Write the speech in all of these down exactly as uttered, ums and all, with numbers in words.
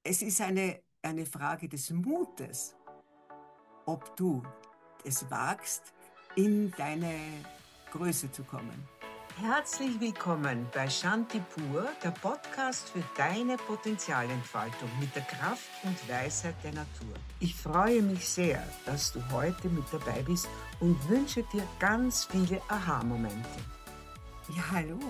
es ist eine, eine Frage des Mutes, ob du es wagst, in deine Größe zu kommen. Herzlich willkommen bei Shanti Pur, der Podcast für deine Potenzialentfaltung mit der Kraft und Weisheit der Natur. Ich freue mich sehr, dass du heute mit dabei bist und wünsche dir ganz viele Aha-Momente. Ja, hallo.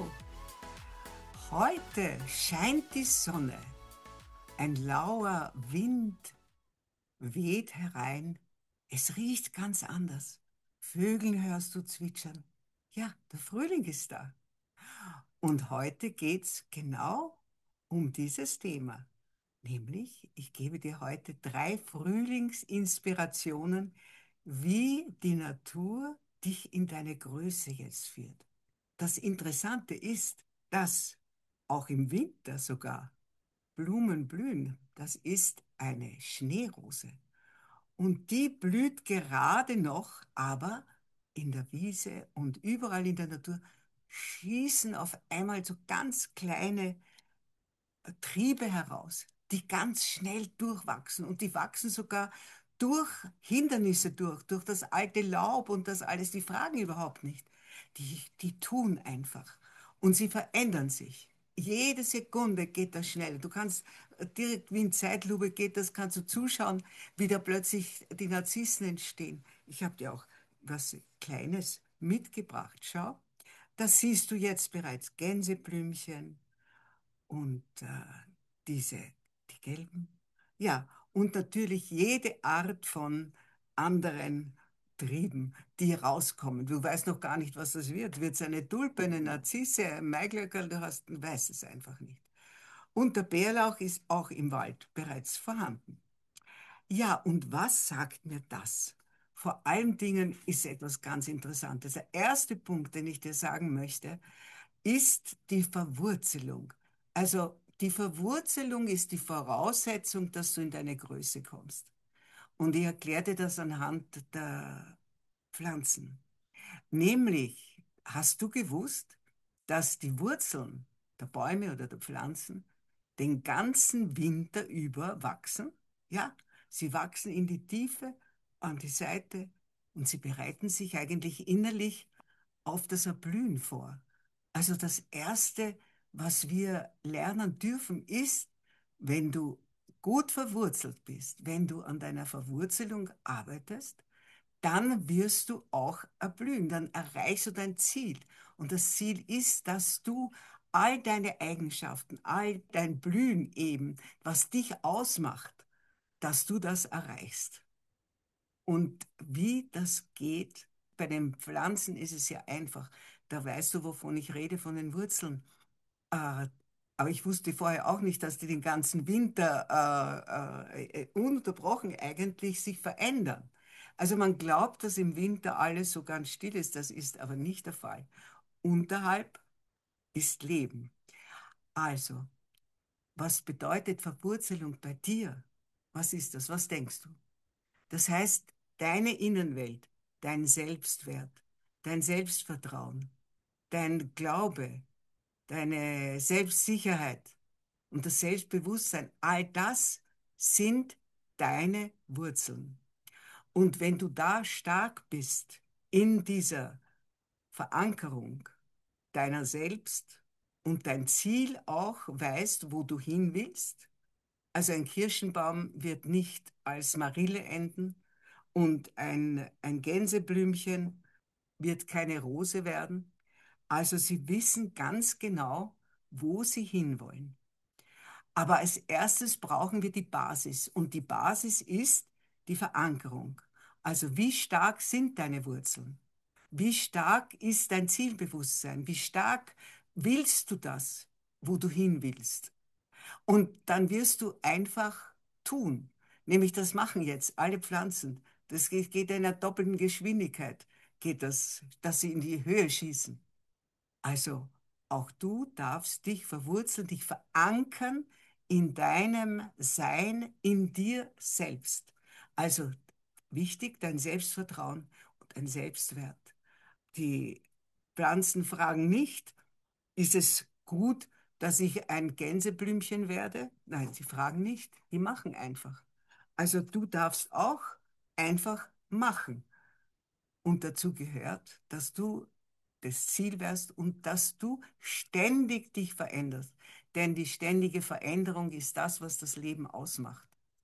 Heute scheint die Sonne. Ein lauer Wind weht herein. Es riecht ganz anders. Vögel hörst du zwitschern. Ja, der Frühling ist da. Und heute geht's genau um dieses Thema. Nämlich, ich gebe dir heute drei Frühlingsinspirationen, wie die Natur dich in deine Größe jetzt führt. Das Interessante ist, dass auch im Winter sogar Blumen blühen. Das ist eine Schneerose. Und die blüht gerade noch, aber in der Wiese und überall in der Natur schießen auf einmal so ganz kleine Triebe heraus, die ganz schnell durchwachsen. Und die wachsen sogar durch Hindernisse durch, durch das alte Laub und das alles. Die fragen überhaupt nicht. Die, die tun einfach. Und sie verändern sich. Jede Sekunde geht das schnell. Du kannst äh, direkt wie in Zeitlupe geht das, kannst du zuschauen, wie da plötzlich die Narzissen entstehen. Ich habe dir auch was Kleines mitgebracht. Schau, da siehst du jetzt bereits Gänseblümchen, und äh, diese, die gelben. Ja, und natürlich jede Art von anderen Trieben, die rauskommen. Du weißt noch gar nicht, was das wird. Wird es eine Tulpe, eine Narzisse, ein Maiglöckerl? Du hast, du weißt es einfach nicht. Und der Bärlauch ist auch im Wald bereits vorhanden. Ja, und was sagt mir das? Vor allen Dingen ist etwas ganz Interessantes. Der erste Punkt, den ich dir sagen möchte, ist die Verwurzelung. Also die Verwurzelung ist die Voraussetzung, dass du in deine Größe kommst. Und ich erkläre dir das anhand der Pflanzen. Nämlich, hast du gewusst, dass die Wurzeln der Bäume oder der Pflanzen den ganzen Winter über wachsen? Ja, sie wachsen in die Tiefe, an die Seite und sie bereiten sich eigentlich innerlich auf das Erblühen vor. Also das Erste, was wir lernen dürfen, ist, wenn du gut verwurzelt bist, wenn du an deiner Verwurzelung arbeitest, dann wirst du auch erblühen, dann erreichst du dein Ziel. Und das Ziel ist, dass du all deine Eigenschaften, all dein Blühen eben, was dich ausmacht, dass du das erreichst. Und wie das geht, bei den Pflanzen ist es ja einfach. Da weißt du, wovon ich rede, von den Wurzeln. Äh, aber ich wusste vorher auch nicht, dass die den ganzen Winter äh, äh, ununterbrochen eigentlich sich verändern. Also man glaubt, dass im Winter alles so ganz still ist, das ist aber nicht der Fall. Unterhalb ist Leben. Also, was bedeutet Verwurzelung bei dir? Was ist das? Was denkst du? Das heißt, deine Innenwelt, dein Selbstwert, dein Selbstvertrauen, dein Glaube, deine Selbstsicherheit und das Selbstbewusstsein, all das sind deine Wurzeln. Und wenn du da stark bist in dieser Verankerung deiner selbst und dein Ziel auch weißt, wo du hin willst, also ein Kirschenbaum wird nicht als Marille enden und ein, ein Gänseblümchen wird keine Rose werden. Also sie wissen ganz genau, wo sie hinwollen. Aber als erstes brauchen wir die Basis. Und die Basis ist die Verankerung. Also wie stark sind deine Wurzeln? Wie stark ist dein Zielbewusstsein? Wie stark willst du das, wo du hin willst? Und dann wirst du einfach tun. Nämlich das machen jetzt alle Pflanzen. Das geht, geht in einer doppelten Geschwindigkeit, geht das, dass sie in die Höhe schießen. Also auch du darfst dich verwurzeln, dich verankern in deinem Sein, in dir selbst. Also wichtig, dein Selbstvertrauen und dein Selbstwert. Die Pflanzen fragen nicht, ist es gut, dass ich ein Gänseblümchen werde? Nein, sie fragen nicht, die machen einfach. Also du darfst auch einfach machen. Und dazu gehört, dass du das Ziel wärst und dass du ständig dich veränderst. Denn die ständige Veränderung ist das, was das Leben ausmacht.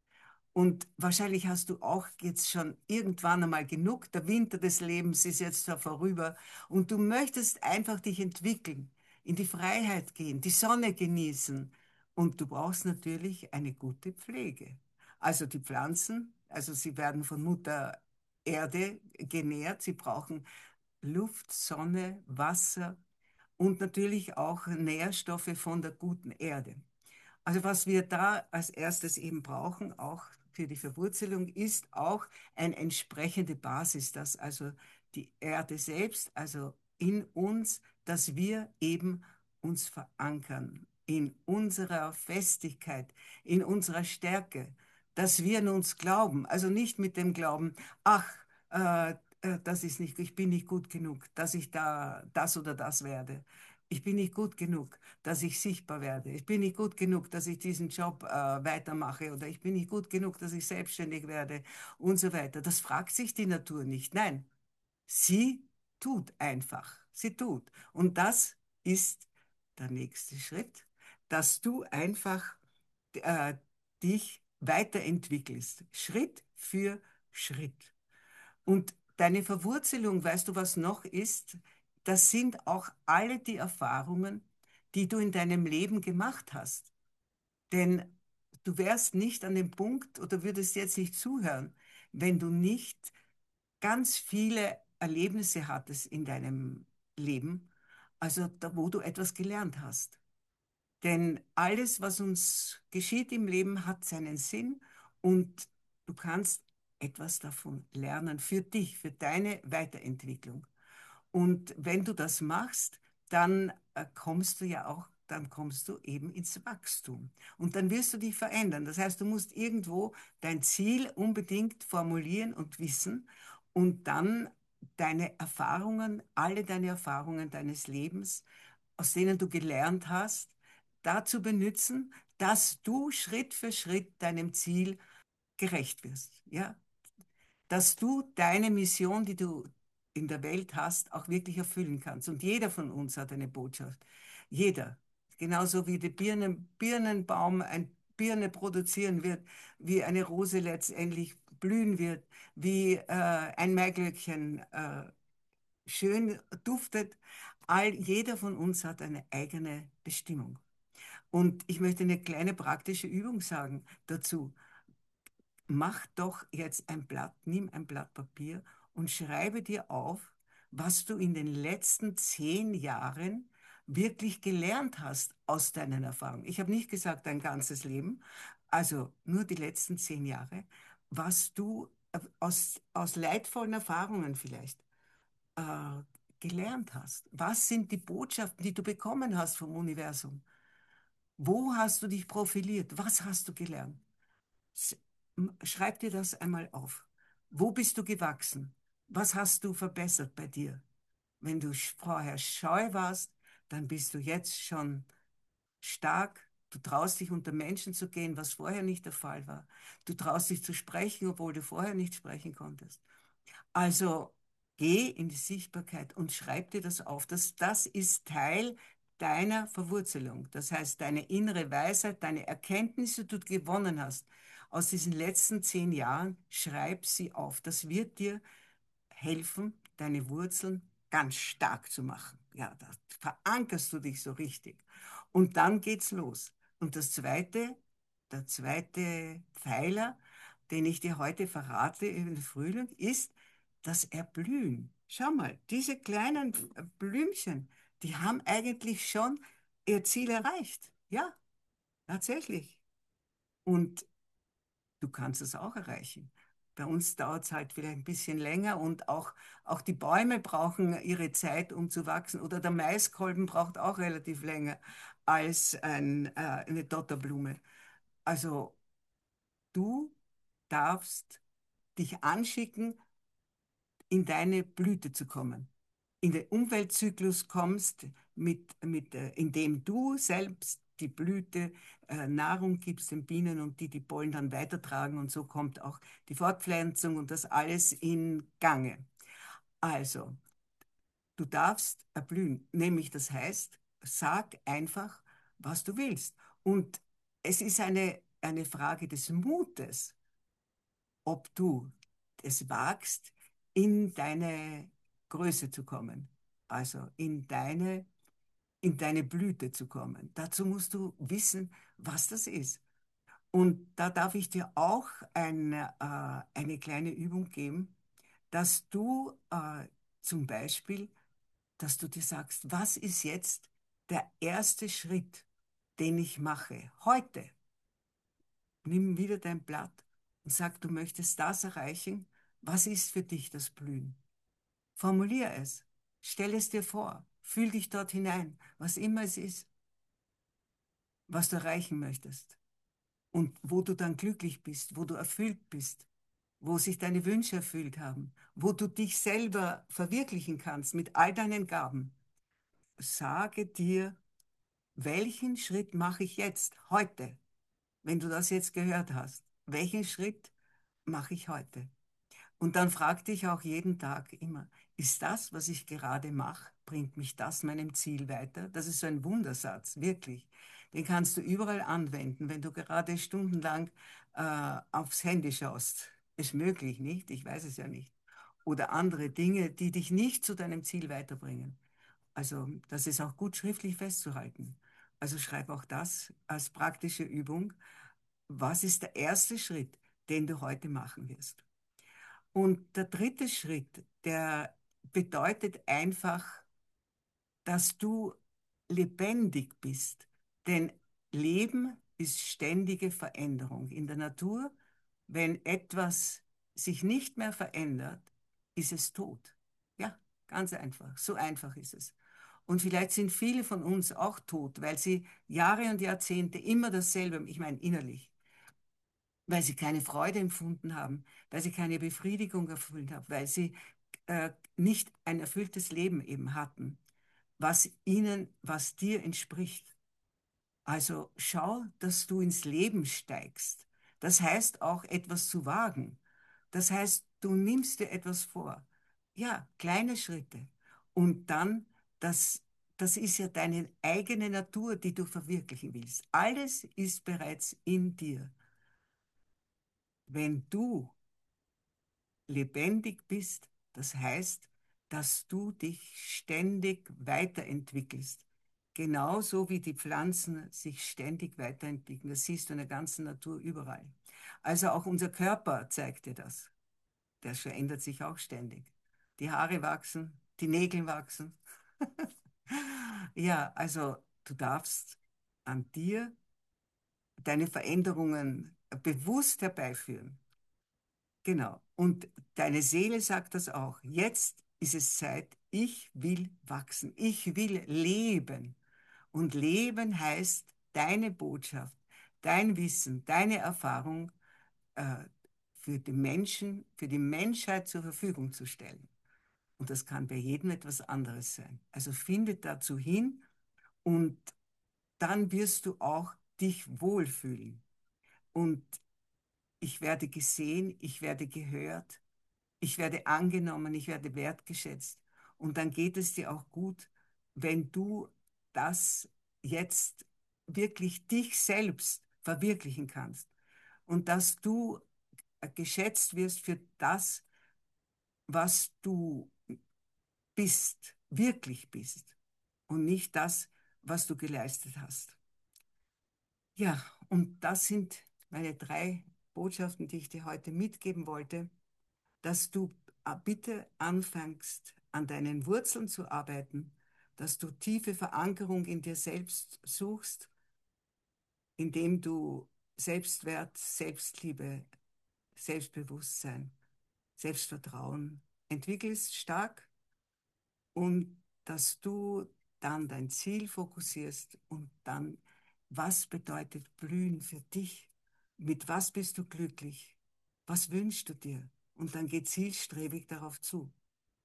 Und wahrscheinlich hast du auch jetzt schon irgendwann einmal genug. Der Winter des Lebens ist jetzt da vorüber und du möchtest einfach dich entwickeln, in die Freiheit gehen, die Sonne genießen. Und du brauchst natürlich eine gute Pflege. Also die Pflanzen, also sie werden von Mutter Erde genährt. Sie brauchen Luft, Sonne, Wasser und natürlich auch Nährstoffe von der guten Erde. Also was wir da als erstes eben brauchen, auch für die Verwurzelung, ist auch eine entsprechende Basis, dass also die Erde selbst, also in uns, dass wir eben uns verankern in unserer Festigkeit, in unserer Stärke, dass wir an uns glauben, also nicht mit dem Glauben, ach, äh, äh, das ist nicht, ich bin nicht gut genug, dass ich da das oder das werde. Ich bin nicht gut genug, dass ich sichtbar werde. Ich bin nicht gut genug, dass ich diesen Job äh, weitermache oder ich bin nicht gut genug, dass ich selbstständig werde und so weiter. Das fragt sich die Natur nicht. Nein, sie tut einfach. Sie tut. Und das ist der nächste Schritt, dass du einfach äh, dich weiterentwickelst, Schritt für Schritt. Und deine Verwurzelung, weißt du, was noch ist? Das sind auch alle die Erfahrungen, die du in deinem Leben gemacht hast. Denn du wärst nicht an dem Punkt oder würdest jetzt nicht zuhören, wenn du nicht ganz viele Erlebnisse hattest in deinem Leben, also da, wo du etwas gelernt hast. Denn alles, was uns geschieht im Leben, hat seinen Sinn und du kannst etwas davon lernen für dich, für deine Weiterentwicklung. Und wenn du das machst, dann äh, kommst du ja auch, dann kommst du eben ins Wachstum. Und dann wirst du dich verändern. Das heißt, du musst irgendwo dein Ziel unbedingt formulieren und wissen und dann deine Erfahrungen, alle deine Erfahrungen deines Lebens, aus denen du gelernt hast, dazu benutzen, dass du Schritt für Schritt deinem Ziel gerecht wirst. Ja? Dass du deine Mission, die du in der Welt hast, auch wirklich erfüllen kannst. Und jeder von uns hat eine Botschaft. Jeder. Genauso wie der Birnen, Birnenbaum eine Birne produzieren wird, wie eine Rose letztendlich blühen wird, wie äh, ein Maiglöckchen äh, schön duftet. All, jeder von uns hat eine eigene Bestimmung. Und ich möchte eine kleine praktische Übung sagen dazu. Mach doch jetzt ein Blatt, nimm ein Blatt Papier und schreibe dir auf, was du in den letzten zehn Jahren wirklich gelernt hast aus deinen Erfahrungen. Ich habe nicht gesagt dein ganzes Leben, also nur die letzten zehn Jahre, was du äh, aus, aus leidvollen Erfahrungen vielleicht äh, gelernt hast. Was sind die Botschaften, die du bekommen hast vom Universum? Wo hast du dich profiliert? Was hast du gelernt? S- m- Schreib dir das einmal auf. Wo bist du gewachsen? Was hast du verbessert bei dir? Wenn du sch- vorher scheu warst, dann bist du jetzt schon stark. Du traust dich unter Menschen zu gehen, was vorher nicht der Fall war. Du traust dich zu sprechen, obwohl du vorher nicht sprechen konntest. Also geh in die Sichtbarkeit und schreib dir das auf. Das, das ist Teil deiner Verwurzelung. Das heißt, deine innere Weisheit, deine Erkenntnisse, die du gewonnen hast aus diesen letzten zehn Jahren, schreib sie auf. Das wird dir helfen, deine Wurzeln ganz stark zu machen. Ja, da verankerst du dich so richtig. Und dann geht's los. Und das zweite, der zweite Pfeiler, den ich dir heute verrate im Frühling, ist das Erblühen. Schau mal, diese kleinen Blümchen, die haben eigentlich schon ihr Ziel erreicht. Ja, tatsächlich. Und du kannst es auch erreichen. Bei uns dauert es halt vielleicht ein bisschen länger und auch, auch die Bäume brauchen ihre Zeit, um zu wachsen. Oder der Maiskolben braucht auch relativ länger als ein, äh, eine Dotterblume. Also du darfst dich anschicken, in deine Blüte zu kommen, in den Umweltzyklus kommst, mit, mit, äh, indem du selbst die Blüte äh, Nahrung gibst den Bienen und die die Pollen dann weitertragen und so kommt auch die Fortpflanzung und das alles in Gange. Also, du darfst erblühen, nämlich das heißt, sag einfach, was du willst. Und es ist eine, eine Frage des Mutes, ob du es wagst, in deine Größe zu kommen, also in deine, in deine Blüte zu kommen. Dazu musst du wissen, was das ist. Und da darf ich dir auch eine, äh, eine kleine Übung geben, dass du äh, zum Beispiel, dass du dir sagst, was ist jetzt der erste Schritt, den ich mache heute? Nimm wieder dein Blatt und sag, du möchtest das erreichen. Was ist für dich das Blühen? Formulier es. Stell es dir vor. Fühl dich dort hinein, was immer es ist, was du erreichen möchtest. Und wo du dann glücklich bist, wo du erfüllt bist, wo sich deine Wünsche erfüllt haben, wo du dich selber verwirklichen kannst mit all deinen Gaben. Sage dir, welchen Schritt mache ich jetzt, heute, wenn du das jetzt gehört hast? Welchen Schritt mache ich heute? Und dann frag dich auch jeden Tag immer, ist das, was ich gerade mache, bringt mich das meinem Ziel weiter? Das ist so ein Wundersatz, wirklich. Den kannst du überall anwenden, wenn du gerade stundenlang äh, aufs Handy schaust. Ist möglich, nicht? Ich weiß es ja nicht. Oder andere Dinge, die dich nicht zu deinem Ziel weiterbringen. Also das ist auch gut schriftlich festzuhalten. Also schreib auch das als praktische Übung. Was ist der erste Schritt, den du heute machen wirst? Und der dritte Schritt, der bedeutet einfach, dass du lebendig bist. Denn Leben ist ständige Veränderung. In der Natur, wenn etwas sich nicht mehr verändert, ist es tot. Ja, ganz einfach. So einfach ist es. Und vielleicht sind viele von uns auch tot, weil sie Jahre und Jahrzehnte immer dasselbe, ich meine innerlich, weil sie keine Freude empfunden haben, weil sie keine Befriedigung erfüllt haben, weil sie äh, nicht ein erfülltes Leben eben hatten, was ihnen, was dir entspricht. Also schau, dass du ins Leben steigst. Das heißt auch etwas zu wagen. Das heißt, du nimmst dir etwas vor. Ja, kleine Schritte. Und dann, das, das ist ja deine eigene Natur, die du verwirklichen willst. Alles ist bereits in dir. Wenn du lebendig bist, das heißt, dass du dich ständig weiterentwickelst. Genauso wie die Pflanzen sich ständig weiterentwickeln. Das siehst du in der ganzen Natur überall. Also auch unser Körper zeigt dir das. Der verändert sich auch ständig. Die Haare wachsen, die Nägel wachsen. Ja, also du darfst an dir deine Veränderungen bewusst herbeiführen. Genau. Und deine Seele sagt das auch. Jetzt ist es Zeit, ich will wachsen, ich will leben. Und leben heißt, deine Botschaft, dein Wissen, deine Erfahrung äh, für die Menschen, für die Menschheit zur Verfügung zu stellen. Und das kann bei jedem etwas anderes sein. Also finde dazu hin und dann wirst du auch dich wohlfühlen. Und ich werde gesehen, ich werde gehört, ich werde angenommen, ich werde wertgeschätzt. Und dann geht es dir auch gut, wenn du das jetzt wirklich dich selbst verwirklichen kannst. Und dass du geschätzt wirst für das, was du bist, wirklich bist. Und nicht das, was du geleistet hast. Ja, und das sind meine drei Botschaften, die ich dir heute mitgeben wollte, dass du äh, bitte anfängst, an deinen Wurzeln zu arbeiten, dass du tiefe Verankerung in dir selbst suchst, indem du Selbstwert, Selbstliebe, Selbstbewusstsein, Selbstvertrauen entwickelst stark und dass du dann dein Ziel fokussierst und dann, was bedeutet Blühen für dich? Mit was bist du glücklich? Was wünschst du dir? Und dann geh zielstrebig darauf zu.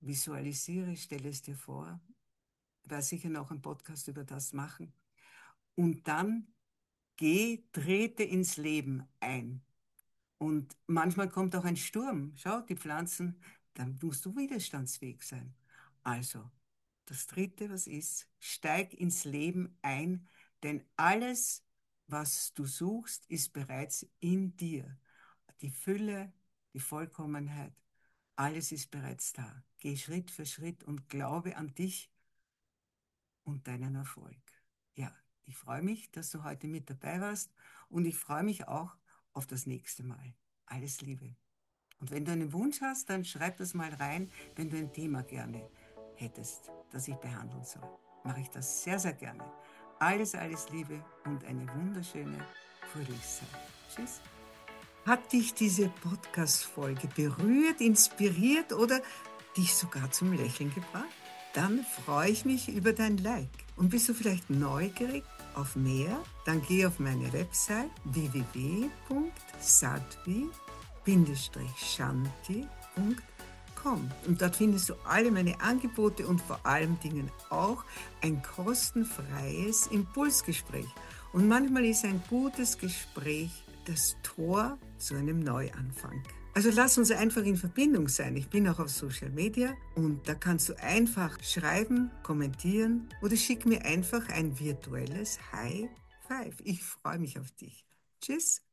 visualisiere, stelle es dir vor, ich werde sicher noch einen Podcast über das machen. Und dann geh, trete ins Leben ein. Und manchmal kommt auch ein Sturm. Schau, die Pflanzen, dann musst du widerstandsfähig sein. Also, das Dritte, was ist, steig ins Leben ein, denn alles, was du suchst, ist bereits in dir. Die Fülle, die Vollkommenheit, alles ist bereits da. Geh Schritt für Schritt und glaube an dich und deinen Erfolg. Ja, ich freue mich, dass du heute mit dabei warst und ich freue mich auch auf das nächste Mal. Alles Liebe. Und wenn du einen Wunsch hast, dann schreib das mal rein, wenn du ein Thema gerne hättest, das ich behandeln soll. Mache ich das sehr, sehr gerne. Alles, alles Liebe und eine wunderschöne Frühlingszeit. Tschüss. Hat dich diese Podcast-Folge berührt, inspiriert oder dich sogar zum Lächeln gebracht? Dann freue ich mich über dein Like. Und bist du vielleicht neugierig auf mehr? Dann geh auf meine Website w w w punkt sadhvi shanti punkt com und dort findest du alle meine Angebote und vor allem Dingen auch ein kostenfreies Impulsgespräch. Und manchmal ist ein gutes Gespräch das Tor zu einem Neuanfang. Also lass uns einfach in Verbindung sein. Ich bin auch auf Social Media und da kannst du einfach schreiben, kommentieren oder schick mir einfach ein virtuelles High Five. Ich freue mich auf dich. Tschüss.